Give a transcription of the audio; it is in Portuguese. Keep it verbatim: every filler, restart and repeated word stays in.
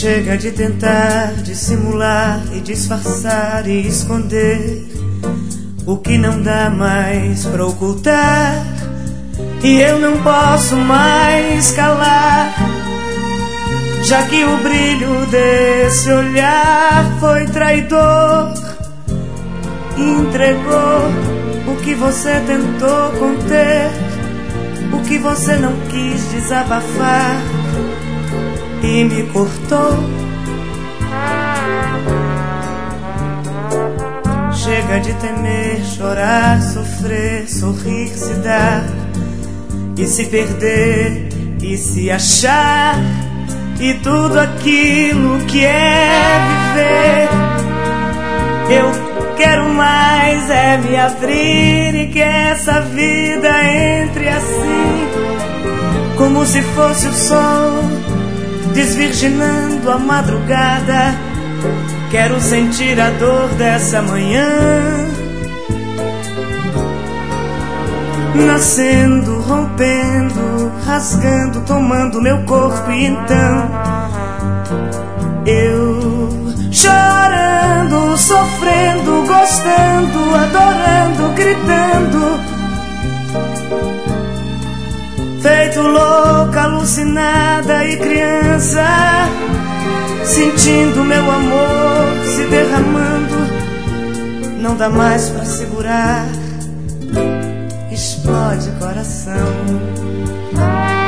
Chega de tentar dissimular e disfarçar e esconder o que não dá mais pra ocultar, e eu não posso mais calar, já que o brilho desse olhar foi traidor. Entregou o que você tentou conter, o que você não quis desabafar, e me cortou. Chega de temer, chorar, sofrer, sorrir, se dar e se perder e se achar, e tudo aquilo que é viver. Eu quero mais é me abrir e que essa vida entre assim, como se fosse o sol desvirginando a madrugada. Quero sentir a dor dessa manhã, nascendo, rompendo, rasgando, tomando meu corpo. E então eu chorando, sofrendo, gostando, adorando, gritando, feito louca, alucinada e criança, sentindo meu amor se derramando. Não dá mais pra segurar, explode coração.